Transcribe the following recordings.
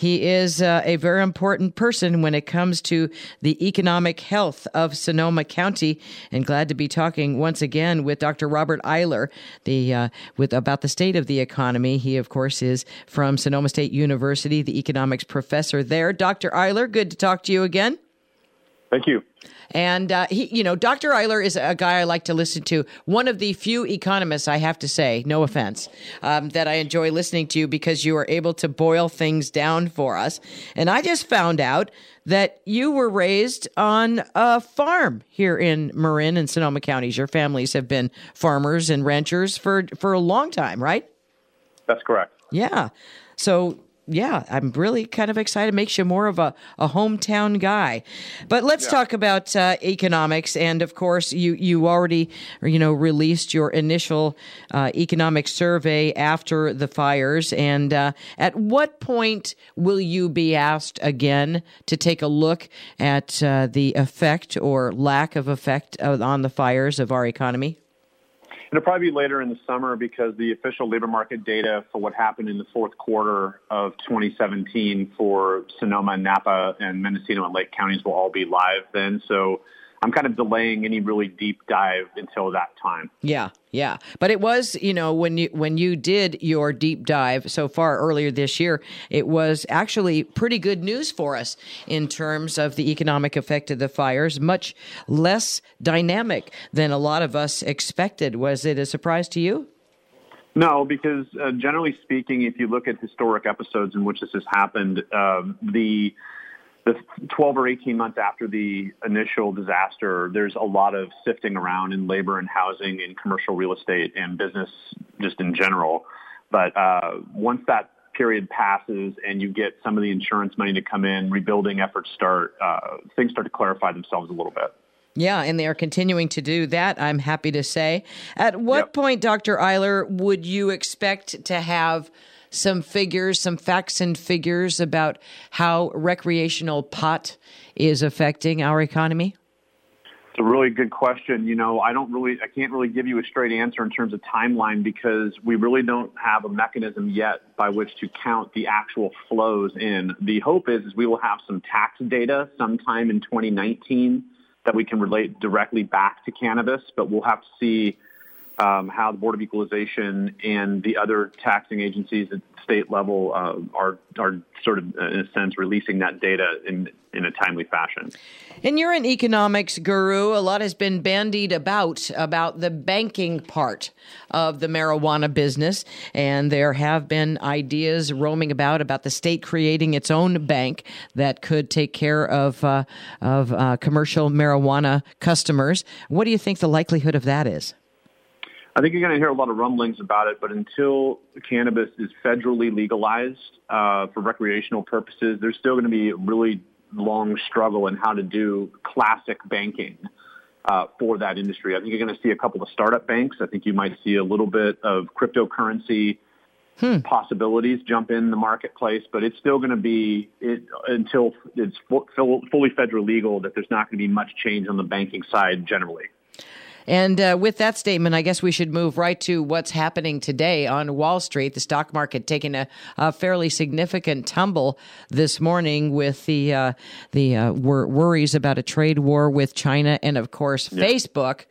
He is a very important person when it comes to the economic health of Sonoma County. And glad to be talking once again with Dr. Robert Eiler about the state of the economy. He, of course, is from Sonoma State University, the economics professor there. Dr. Eiler, good to talk to you again. Thank you. And Dr. Eiler is a guy I like to listen to. One of the few economists, I have to say, no offense, that I enjoy listening to because you are able to boil things down for us. And I just found out that you were raised on a farm here in Marin and Sonoma counties. Your families have been farmers and ranchers for a long time, right? That's correct. Yeah. So, yeah, I'm really kind of excited. Makes you more of a hometown guy. But let's talk about economics. And, of course, you already, released your initial economic survey after the fires. And at what point will you be asked again to take a look at the effect or lack of effect on the fires of our economy? It'll probably be later in the summer because the official labor market data for what happened in the fourth quarter of 2017 for Sonoma, Napa, and Mendocino and Lake counties will all be live then. So I'm kind of delaying any really deep dive until that time. Yeah. But it was, when you did your deep dive so far earlier this year, it was actually pretty good news for us in terms of the economic effect of the fires, much less dynamic than a lot of us expected. Was it a surprise to you? No, because generally speaking, if you look at historic episodes in which this has happened, the 12 or 18 months after the initial disaster, there's a lot of sifting around in labor and housing and commercial real estate and business just in general. But once that period passes and you get some of the insurance money to come in, rebuilding efforts start, things start to clarify themselves a little bit. Yeah, and they are continuing to do that, I'm happy to say. At what point, Dr. Eiler, would you expect to have some figures, some facts and figures about how recreational pot is affecting our economy? It's a really good question. I can't really give you a straight answer in terms of timeline because we really don't have a mechanism yet by which to count the actual flows in. The hope is we will have some tax data sometime in 2019 that we can relate directly back to cannabis, but we'll have to see how the Board of Equalization and the other taxing agencies at the state level are sort of, in a sense, releasing that data in a timely fashion. And you're an economics guru. A lot has been bandied about the banking part of the marijuana business, and there have been ideas roaming about the state creating its own bank that could take care of commercial marijuana customers. What do you think the likelihood of that is? I think you're going to hear a lot of rumblings about it, but until cannabis is federally legalized for recreational purposes, there's still going to be a really long struggle in how to do classic banking for that industry. I think you're going to see a couple of startup banks. I think you might see a little bit of cryptocurrency possibilities jump in the marketplace, but it's still going to be, until it's fully federally legal, that there's not going to be much change on the banking side generally. And with that statement, I guess we should move right to what's happening today on Wall Street. The stock market taking a fairly significant tumble this morning with the worries about a trade war with China. And, of course, Facebook,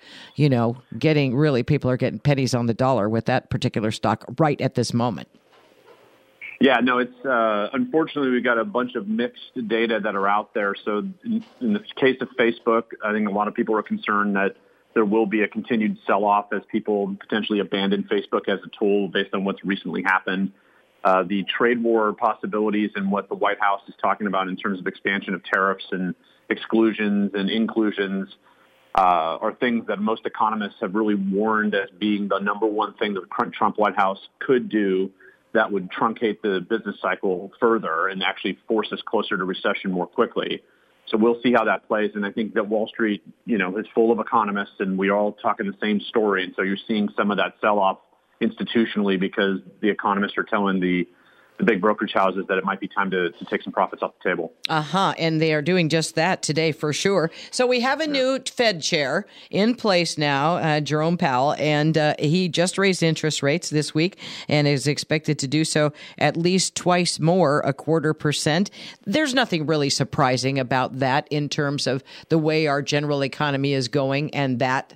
people are getting pennies on the dollar with that particular stock right at this moment. Yeah, no, it's unfortunately we've got a bunch of mixed data that are out there. So in the case of Facebook, I think a lot of people are concerned that there will be a continued sell-off as people potentially abandon Facebook as a tool based on what's recently happened. The trade war possibilities and what the White House is talking about in terms of expansion of tariffs and exclusions and inclusions are things that most economists have really warned as being the number one thing that the Trump White House could do that would truncate the business cycle further and actually force us closer to recession more quickly. So we'll see how that plays. And I think that Wall Street, is full of economists and we're all talking the same story. And so you're seeing some of that sell-off institutionally because the economists are telling the big brokerage houses that it might be time to take some profits off the table. And they are doing just that today for sure. So we have a new Fed chair in place now, Jerome Powell, and he just raised interest rates this week and is expected to do so at least twice more, 0.25%. There's nothing really surprising about that in terms of the way our general economy is going and that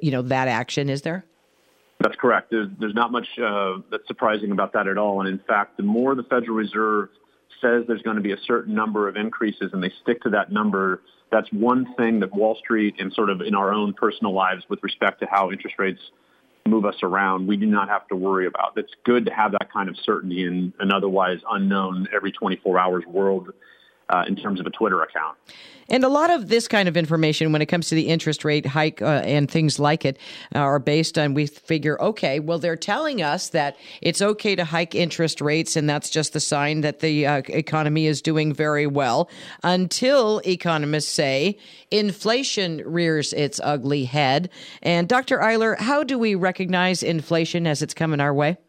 action, is there? That's correct. There's not much that's surprising about that at all. And in fact, the more the Federal Reserve says there's going to be a certain number of increases and they stick to that number, that's one thing that Wall Street and sort of in our own personal lives with respect to how interest rates move us around, we do not have to worry about. It's good to have that kind of certainty in an otherwise unknown every 24 hours world in terms of a Twitter account. And a lot of this kind of information when it comes to the interest rate hike and things like it are based on, we figure, okay, well, they're telling us that it's okay to hike interest rates, and that's just the sign that the economy is doing very well, until economists say inflation rears its ugly head. And Dr. Eiler, how do we recognize inflation as it's coming our way?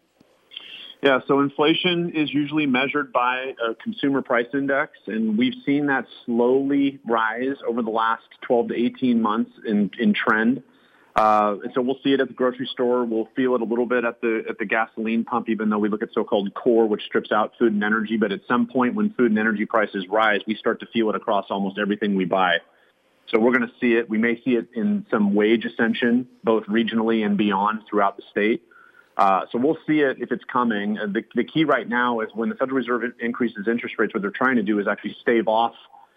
Yeah, so inflation is usually measured by a consumer price index, and we've seen that slowly rise over the last 12 to 18 months in trend. So we'll see it at the grocery store. We'll feel it a little bit at the gasoline pump, even though we look at so-called core, which strips out food and energy. But at some point when food and energy prices rise, we start to feel it across almost everything we buy. So we're going to see it. We may see it in some wage ascension, both regionally and beyond throughout the state. So we'll see it if it's coming. The key right now is when the Federal Reserve increases interest rates, what they're trying to do is actually stave off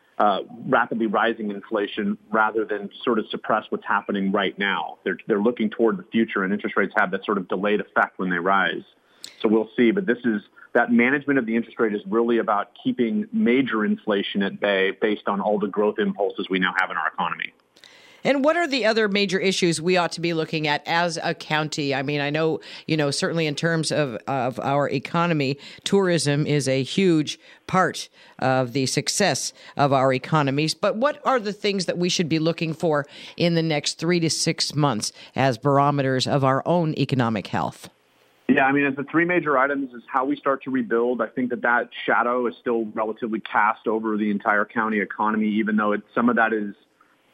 rapidly rising inflation rather than sort of suppress what's happening right now. They're looking toward the future, and interest rates have that sort of delayed effect when they rise. So we'll see. But that management of the interest rate is really about keeping major inflation at bay based on all the growth impulses we now have in our economy. And what are the other major issues we ought to be looking at as a county? I mean, I know, certainly in terms of our economy, tourism is a huge part of the success of our economies. But what are the things that we should be looking for in the next 3 to 6 months as barometers of our own economic health? Yeah, I mean, the three major items is how we start to rebuild. I think that shadow is still relatively cast over the entire county economy, even though some of that is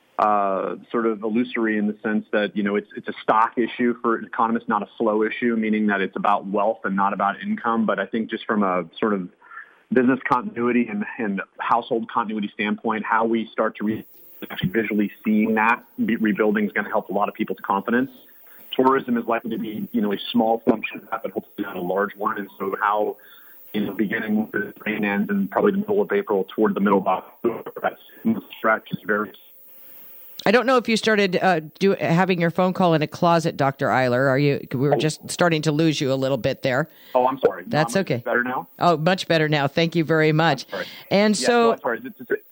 sort of illusory in the sense that, it's a stock issue for economists, not a flow issue, meaning that it's about wealth and not about income. But I think just from a sort of business continuity and household continuity standpoint, how we start to actually visually seeing that rebuilding is going to help a lot of people's confidence. Tourism is likely to be, a small function of that, but hopefully not a large one. And so how, beginning with the rain ends in probably the middle of April toward the middle of October, that stretch is very. I don't know if you started having your phone call in a closet, Dr. Eiler. We were just starting to lose you a little bit there. Oh, I'm sorry. That's okay. Better now? Oh, much better now. Thank you very much. And go ahead.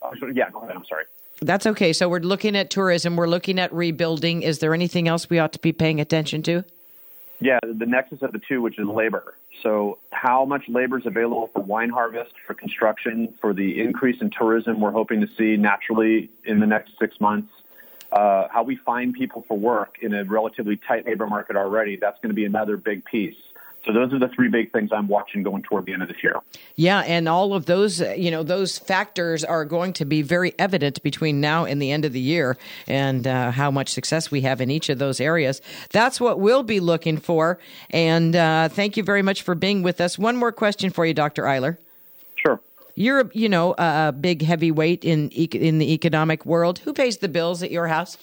I'm sorry. That's okay. So we're looking at tourism. We're looking at rebuilding. Is there anything else we ought to be paying attention to? Yeah, the nexus of the two, which is labor. So how much labor is available for wine harvest, for construction, for the increase in tourism we're hoping to see naturally in the next 6 months. How we find people for work in a relatively tight labor market already, that's going to be another big piece. So those are the three big things I'm watching going toward the end of this year. Yeah, and all of those, those factors are going to be very evident between now and the end of the year, and how much success we have in each of those areas. That's what we'll be looking for, and thank you very much for being with us. One more question for you, Dr. Eiler. Sure. You're, a big heavyweight in the economic world. Who pays the bills at your house?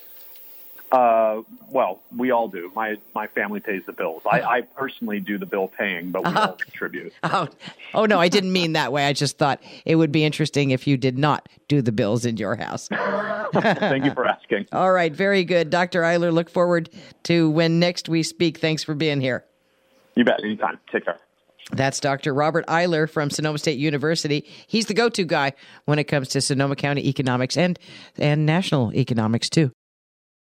Well, we all do. My family pays the bills. I personally do the bill paying, but we all contribute. Oh, no, I didn't mean that way. I just thought it would be interesting if you did not do the bills in your house. Thank you for asking. All right, very good. Dr. Eiler, look forward to when next we speak. Thanks for being here. You bet. Anytime. Take care. That's Dr. Robert Eiler from Sonoma State University. He's the go-to guy when it comes to Sonoma County economics and national economics, too.